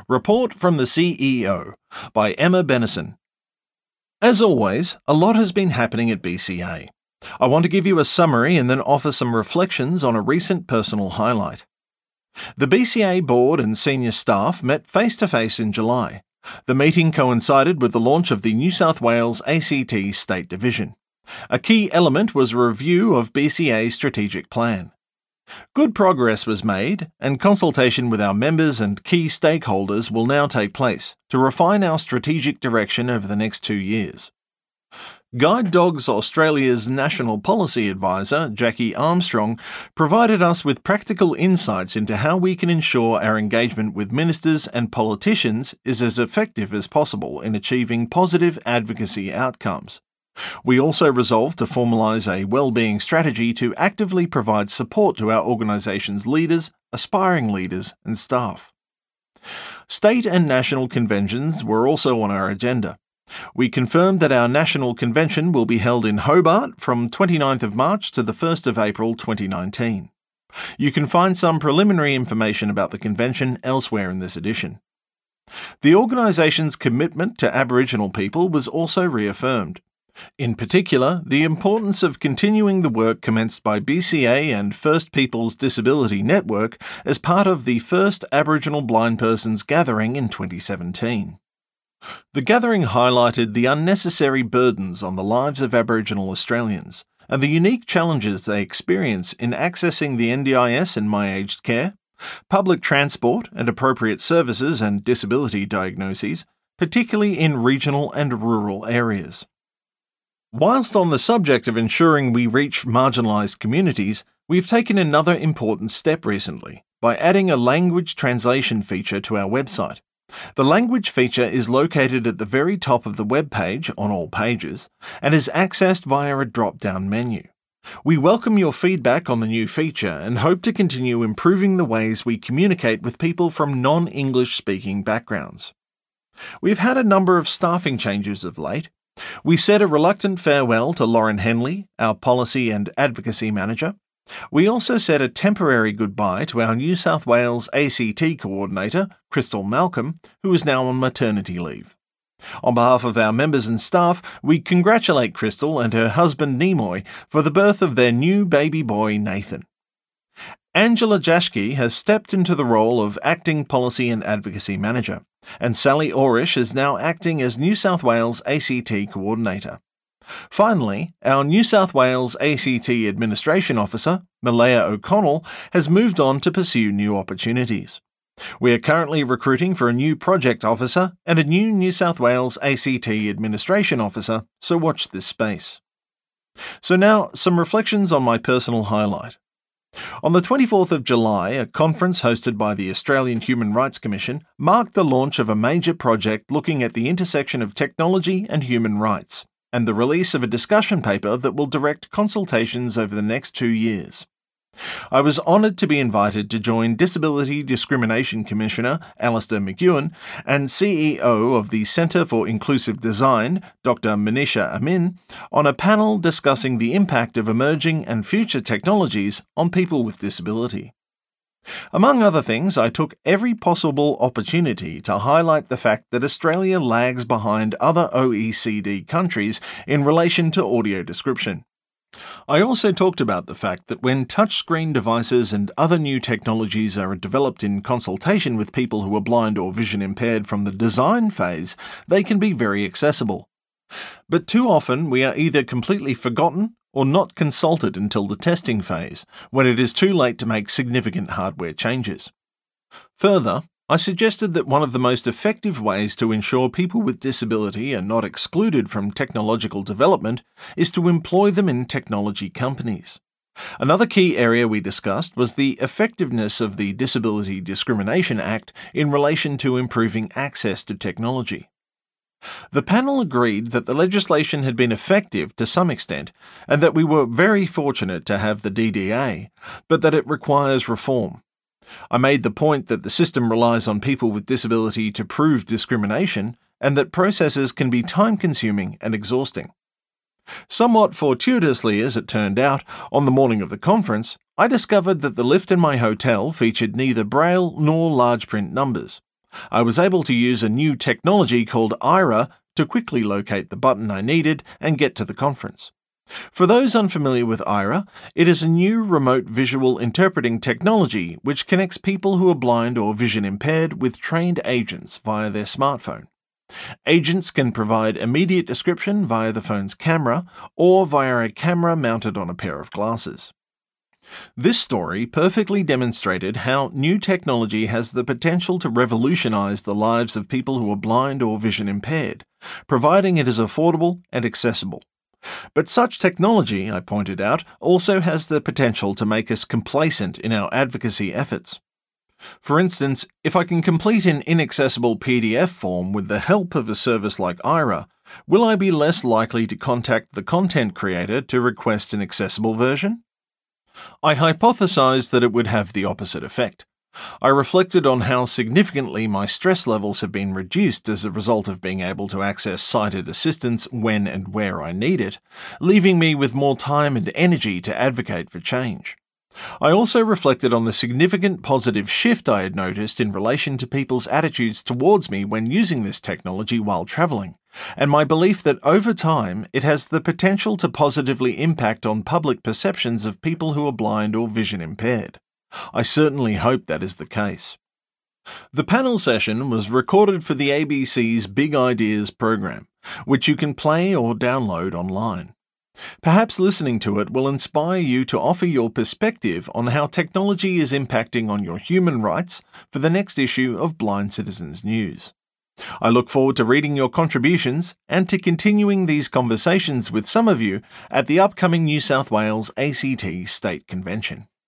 Report from the CEO by Emma Bennison. As always, a lot has been happening at BCA. I want to give you a summary and then offer some reflections on a recent personal highlight. The BCA board and senior staff met face-to-face in July. The meeting coincided with the launch of the New South Wales ACT State Division. A key element was a review of BCA's strategic plan. Good progress was made, and consultation with our members and key stakeholders will now take place to refine our strategic direction over the next 2 years. Guide Dogs Australia's National Policy Advisor, Jackie Armstrong, provided us with practical insights into how we can ensure our engagement with ministers and politicians is as effective as possible in achieving positive advocacy outcomes. We also resolved to formalise a wellbeing strategy to actively provide support to our organisation's leaders, aspiring leaders and staff. State and national conventions were also on our agenda. We confirmed that our national convention will be held in Hobart from 29th of March to the 1st of April 2019. You can find some preliminary information about the convention elsewhere in this edition. The organisation's commitment to Aboriginal people was also reaffirmed. In particular, the importance of continuing the work commenced by BCA and First Peoples Disability Network as part of the first Aboriginal Blind Persons Gathering in 2017. The gathering highlighted the unnecessary burdens on the lives of Aboriginal Australians and the unique challenges they experience in accessing the NDIS and My Aged Care, public transport and appropriate services and disability diagnoses, particularly in regional and rural areas. Whilst on the subject of ensuring we reach marginalised communities, we've taken another important step recently by adding a language translation feature to our website. The language feature is located at the very top of the web page on all pages and is accessed via a drop-down menu. We welcome your feedback on the new feature and hope to continue improving the ways we communicate with people from non-English speaking backgrounds. We've had a number of staffing changes of late. We said a reluctant farewell to Lauren Henley, our Policy and Advocacy Manager. We also said a temporary goodbye to our New South Wales ACT Coordinator, Crystal Malcolm, who is now on maternity leave. On behalf of our members and staff, we congratulate Crystal and her husband Nimoy for the birth of their new baby boy Nathan. Angela Jaschke has stepped into the role of Acting Policy and Advocacy Manager, and Sally Orish is now acting as New South Wales ACT Coordinator. Finally, our New South Wales ACT Administration Officer, Malaya O'Connell, has moved on to pursue new opportunities. We are currently recruiting for a new Project Officer and a new New South Wales ACT Administration Officer, so watch this space. So now, some reflections on my personal highlight. On the 24th of July, a conference hosted by the Australian Human Rights Commission marked the launch of a major project looking at the intersection of technology and human rights, and the release of a discussion paper that will direct consultations over the next 2 years. I was honoured to be invited to join Disability Discrimination Commissioner Alistair McEwen and CEO of the Centre for Inclusive Design, Dr. Manisha Amin, on a panel discussing the impact of emerging and future technologies on people with disability. Among other things, I took every possible opportunity to highlight the fact that Australia lags behind other OECD countries in relation to audio description. I also talked about the fact that when touchscreen devices and other new technologies are developed in consultation with people who are blind or vision impaired from the design phase, they can be very accessible. But too often we are either completely forgotten or not consulted until the testing phase, when it is too late to make significant hardware changes. Further, I suggested that one of the most effective ways to ensure people with disability are not excluded from technological development is to employ them in technology companies. Another key area we discussed was the effectiveness of the Disability Discrimination Act in relation to improving access to technology. The panel agreed that the legislation had been effective to some extent and that we were very fortunate to have the DDA, but that it requires reform. I made the point that the system relies on people with disability to prove discrimination and that processes can be time-consuming and exhausting. Somewhat fortuitously, as it turned out, on the morning of the conference, I discovered that the lift in my hotel featured neither braille nor large print numbers. I was able to use a new technology called Aira to quickly locate the button I needed and get to the conference. For those unfamiliar with Aira, it is a new remote visual interpreting technology which connects people who are blind or vision impaired with trained agents via their smartphone. Agents can provide immediate description via the phone's camera or via a camera mounted on a pair of glasses. This story perfectly demonstrated how new technology has the potential to revolutionize the lives of people who are blind or vision impaired, providing it is affordable and accessible. But such technology, I pointed out, also has the potential to make us complacent in our advocacy efforts. For instance, if I can complete an inaccessible PDF form with the help of a service like Aira, will I be less likely to contact the content creator to request an accessible version? I hypothesized that it would have the opposite effect. I reflected on how significantly my stress levels have been reduced as a result of being able to access sighted assistance when and where I need it, leaving me with more time and energy to advocate for change. I also reflected on the significant positive shift I had noticed in relation to people's attitudes towards me when using this technology while travelling, and my belief that over time it has the potential to positively impact on public perceptions of people who are blind or vision impaired. I certainly hope that is the case. The panel session was recorded for the ABC's Big Ideas program, which you can play or download online. Perhaps listening to it will inspire you to offer your perspective on how technology is impacting on your human rights for the next issue of Blind Citizens News. I look forward to reading your contributions and to continuing these conversations with some of you at the upcoming New South Wales ACT State Convention.